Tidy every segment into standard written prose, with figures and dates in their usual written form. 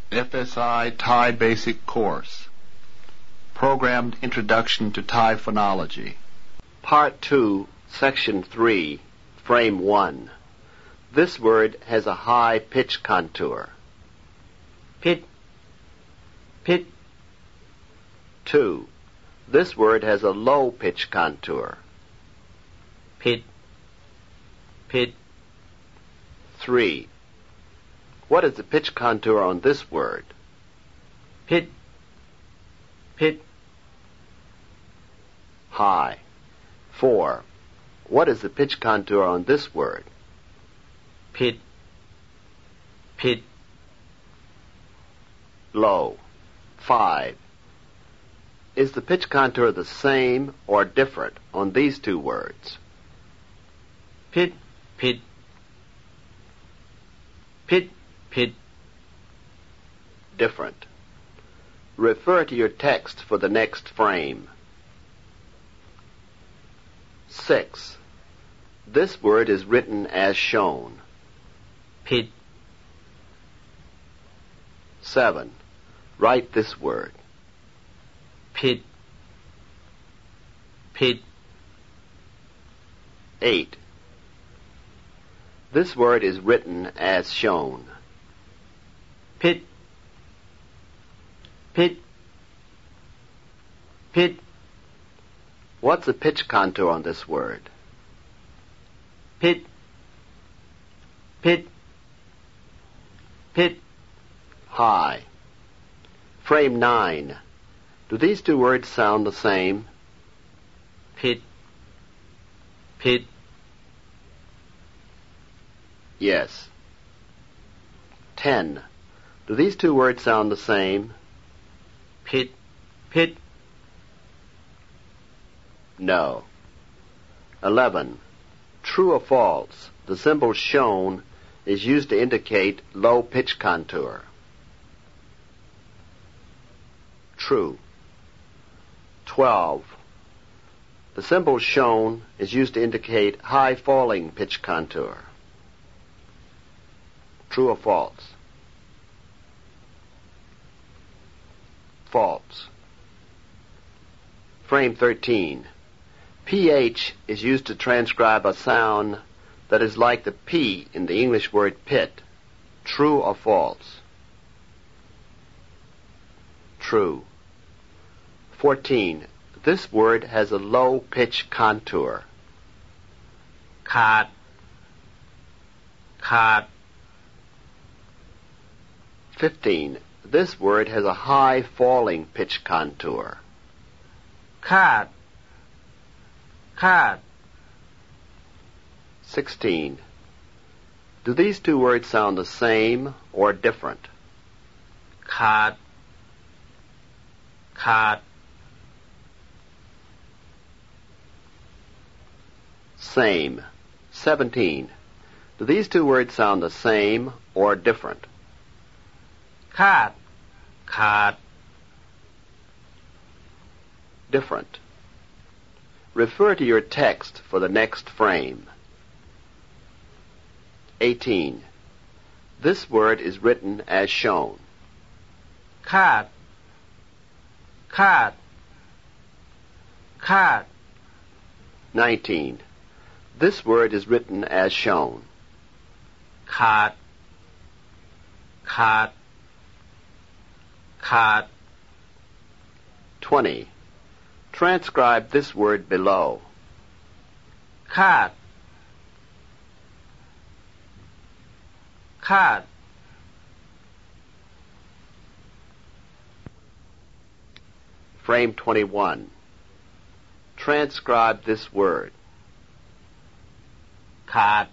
FSI Thai Basic Course. Programmed Introduction to Thai Phonology. Part 2, Section 3, Frame 1. This word has a high pitch contour. Pit, pit. 2. This word has a low pitch contour. Pit, pit. 3. What is the pitch contour on this word? Pit, pit. High. 4. What is the pitch contour on this word? Pit, pit. Low. 5. Is the pitch contour the same or different on these two words? Pit, pit. Pit, pit. Different. Refer to your text for the next frame. 6. This word is written as shown. Pit. 7. Write this word. Pit, pit. 8. This word is written as shown. Pit, pit, pit. What's the pitch contour on this word? Pit, pit, pit. High. Frame 9. Do these two words sound the same? Pit, pit. Yes. 10. Do these two words sound the same? Pit, pit. No. 11. True or false? The symbol shown is used to indicate low pitch contour. True. 12. The symbol shown is used to indicate high falling pitch contour. True or false? False. Frame 13. PH is used to transcribe a sound that is like the P in the English word pit. True or false? True. 14. This word has a low pitch contour. Card, card. 15. This word has a high falling pitch contour. Card, card. 16. Do these two words sound the same or different? Card, card. Same. 17. Do these two words sound the same or different? Card, card. Different. Refer to your text for the next frame. 18. This word is written as shown. Card, card, card. 19. This word is written as shown. Card, card, card. 20. Transcribe this word below. Card, card. Frame 21. Transcribe this word. Card,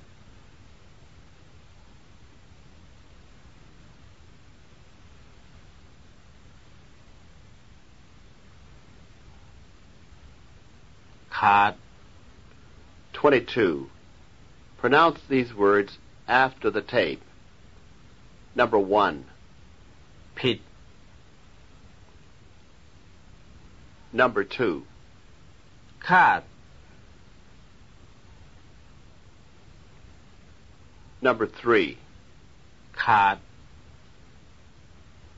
card. 22. Pronounce these words after the tape. Number 1. Pit. Number 2. Card. Number 3. Card.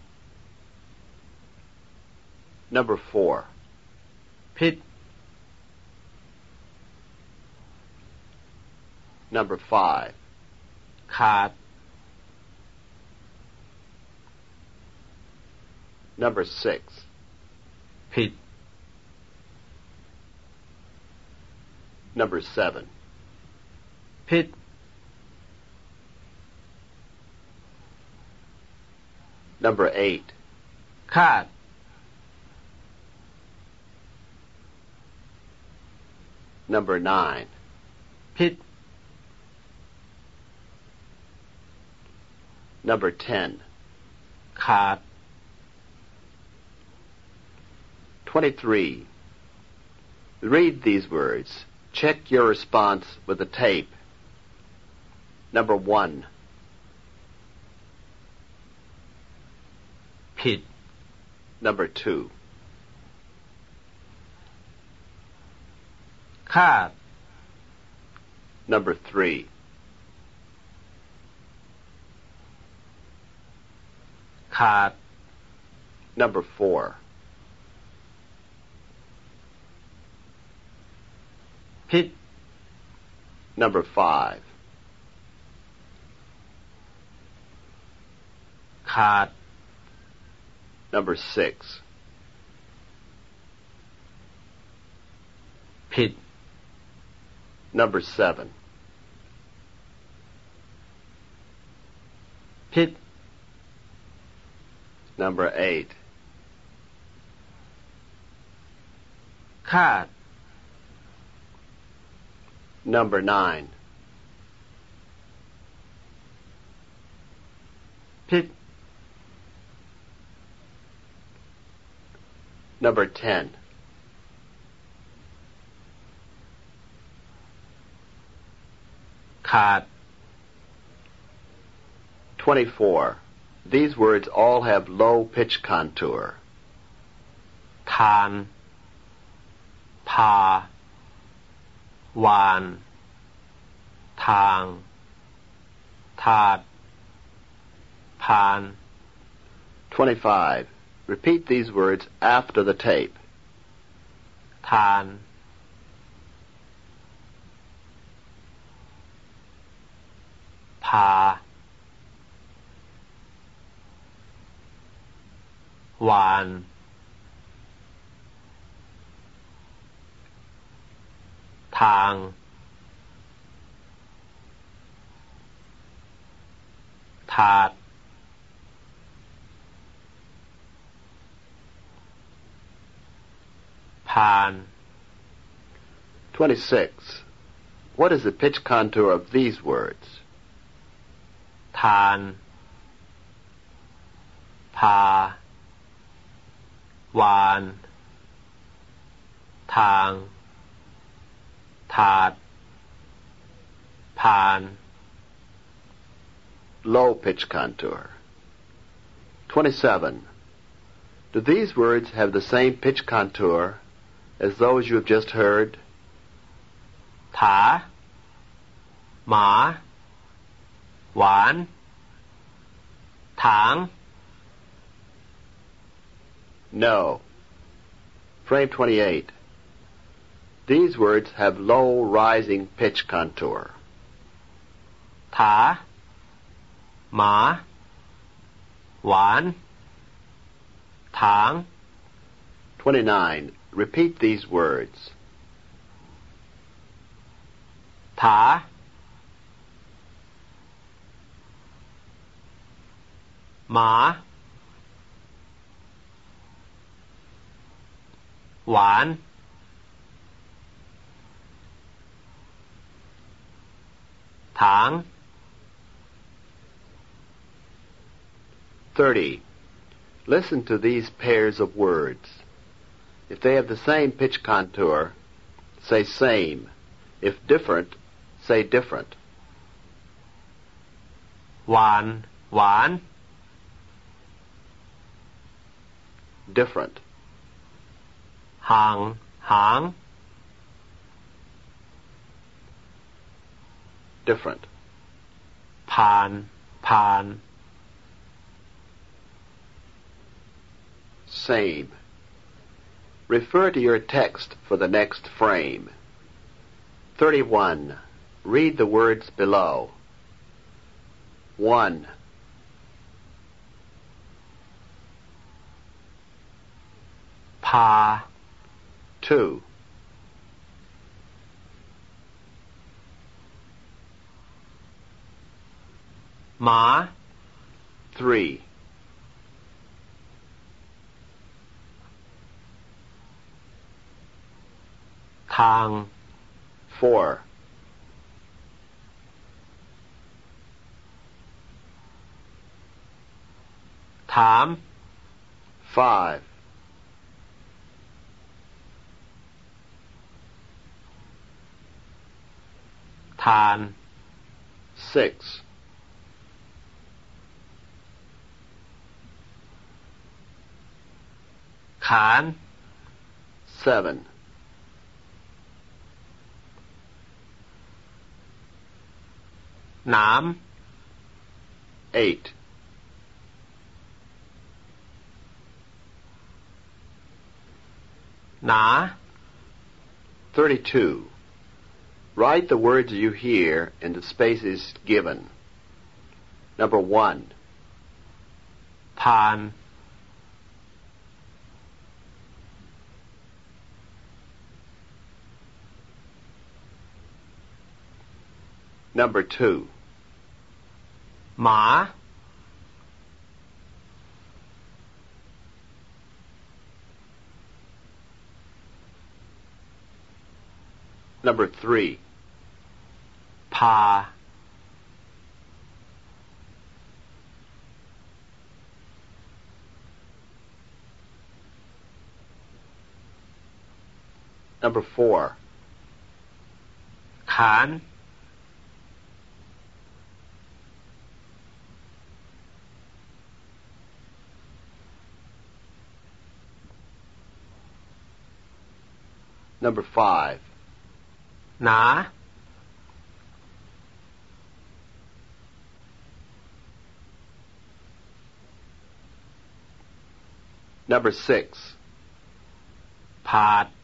Number 4. ผิด Number 5. ขาด Number 6. ผิด Number 7. ผิด Number 8. ขาด Number 9. ผิด Number 10. ขาด 23. Read these words. Check your response with the tape. Number 1. ผิด Number 2. ขาด Number 3. ขาด Number 4. ผิด Number 5. ขาด Number 6. ผิด Number 7. ผิด Number 8. ขาด Number 9. ผิด Number 10. ขาด 24. These words all have low pitch contour. ทาน พา วาน ทาง ทาด พาน 25. Repeat these words after the tape. ทาน พา วาน ทาง ทาด พาน 26. What is the pitch contour of these words? ทาน พา วาน ทาง ทาด พาน Low pitch contour. 27. Do these words have the same pitch contour as those you have just heard? ถา หมา หวาน ถาง No. Frame 28. These words have low rising pitch contour. ถา หมา หวาน ถาง 29. Repeat these words. ถา หมา หวาน ถาง 30. Listen to these pairs of words. If they have the same pitch contour, say same. If different, say different. หวาน หวาน Different. ห่าง หาง Different. ผ่าน ผ่าน Same. Refer to your text for the next frame. 31. Read the words below. 1, พา 2, หมา 3, ทาง 4, ถาม 5, ทาน 6, ขาน 7, หนาม 8, หนา 32. Write the words you hear in the spaces given. Number 1, ผ่าน Number 2, หมา Number 3, พา Number 4, ขาน Number 5, หนา Number 6, ผาด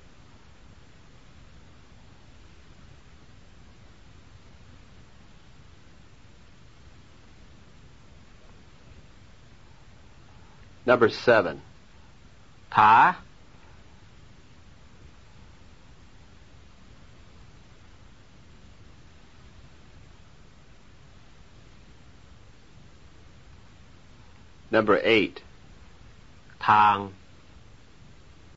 Number 7, ถา Number 8, ทาง